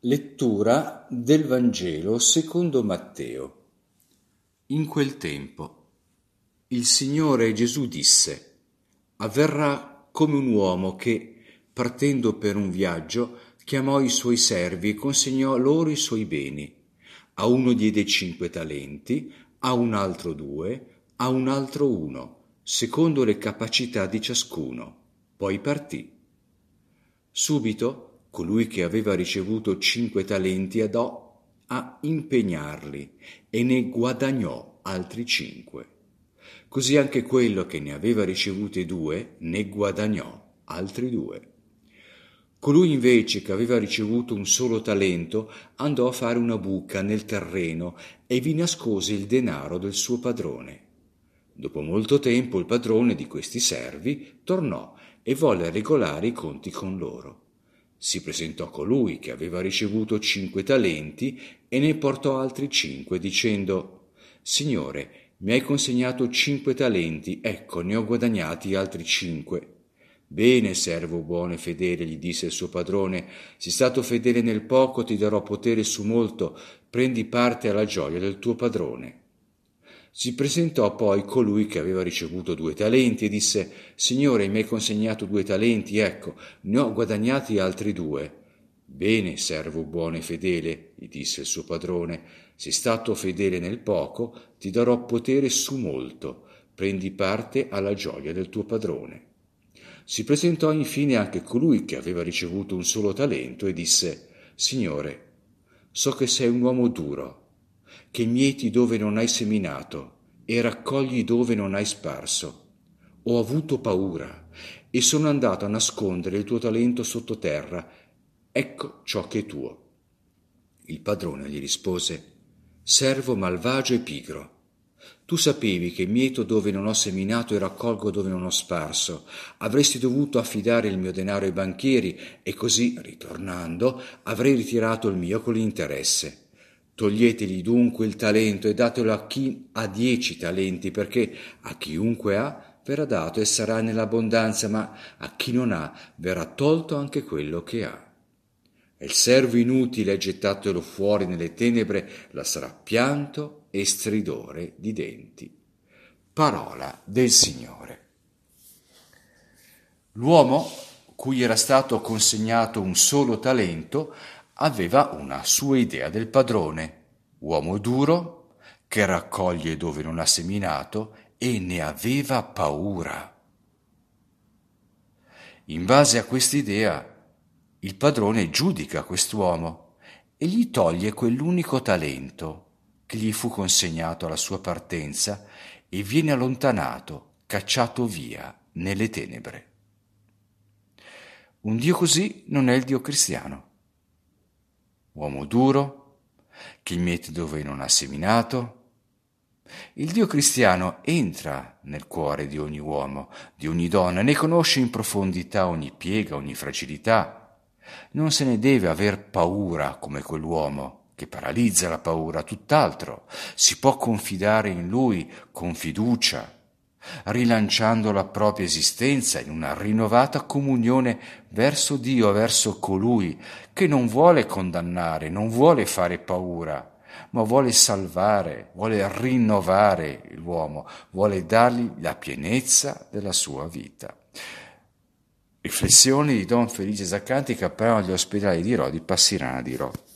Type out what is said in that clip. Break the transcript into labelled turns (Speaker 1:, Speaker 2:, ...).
Speaker 1: Lettura del Vangelo secondo Matteo. In quel tempo il Signore Gesù disse: avverrà come un uomo che, partendo per un viaggio, chiamò i suoi servi e consegnò loro i suoi beni. A uno diede 5 talenti, a un altro 2, a un altro 1, secondo le capacità di ciascuno. Poi partì. Subito colui che aveva ricevuto 5 talenti andò a impegnarli e ne guadagnò altri 5. Così anche quello che ne aveva ricevute 2 ne guadagnò altri 2. Colui invece che aveva ricevuto un solo talento andò a fare una buca nel terreno e vi nascose il denaro del suo padrone. Dopo molto tempo il padrone di questi servi tornò e volle regolare i conti con loro. Si presentò colui che aveva ricevuto 5 talenti e ne portò altri 5, dicendo: Signore, mi hai consegnato 5 talenti, ecco, ne ho guadagnati altri 5. Bene, servo buono e fedele, gli disse il suo padrone, sei stato fedele nel poco, ti darò potere su molto, prendi parte alla gioia del tuo padrone. Si presentò poi colui che aveva ricevuto 2 talenti e disse: Signore, mi hai consegnato 2 talenti, ecco, ne ho guadagnati altri 2. Bene, servo buono e fedele, gli disse il suo padrone, sei stato fedele nel poco, ti darò potere su molto, prendi parte alla gioia del tuo padrone. Si presentò infine anche colui che aveva ricevuto un solo talento e disse: Signore, so che sei un uomo duro, che mieti dove non hai seminato e raccogli dove non hai sparso. Ho avuto paura e sono andato a nascondere il tuo talento sottoterra. Ecco ciò che è tuo. Il padrone gli rispose: servo malvagio e pigro. Tu sapevi che mieto dove non ho seminato e raccolgo dove non ho sparso. Avresti dovuto affidare il mio denaro ai banchieri e così, ritornando, avrei ritirato il mio con l'interesse. Toglietegli dunque il talento e datelo a chi ha 10 talenti, perché a chiunque ha verrà dato e sarà nell'abbondanza, ma a chi non ha verrà tolto anche quello che ha. E il servo inutile, gettatelo fuori nelle tenebre, là sarà pianto e stridore di denti. Parola del Signore. L'uomo, cui era stato consegnato un solo talento, aveva una sua idea del padrone, uomo duro, che raccoglie dove non ha seminato e ne aveva paura. In base a quest'idea, il padrone giudica quest'uomo e gli toglie quell'unico talento che gli fu consegnato alla sua partenza e viene allontanato, cacciato via nelle tenebre. Un Dio così non è il Dio cristiano. Uomo duro, che miete dove non ha seminato. Il Dio cristiano entra nel cuore di ogni uomo, di ogni donna, ne conosce in profondità ogni piega, ogni fragilità. Non se ne deve aver paura come quell'uomo che paralizza la paura, tutt'altro. Si può confidare in Lui con fiducia, rilanciando la propria esistenza in una rinnovata comunione verso Dio, verso colui che non vuole condannare, non vuole fare paura, ma vuole salvare, vuole rinnovare l'uomo, vuole dargli la pienezza della sua vita. Riflessioni di Don Felice Zaccanti, cappellano degli ospedali di Rodi, Passirana di Rho.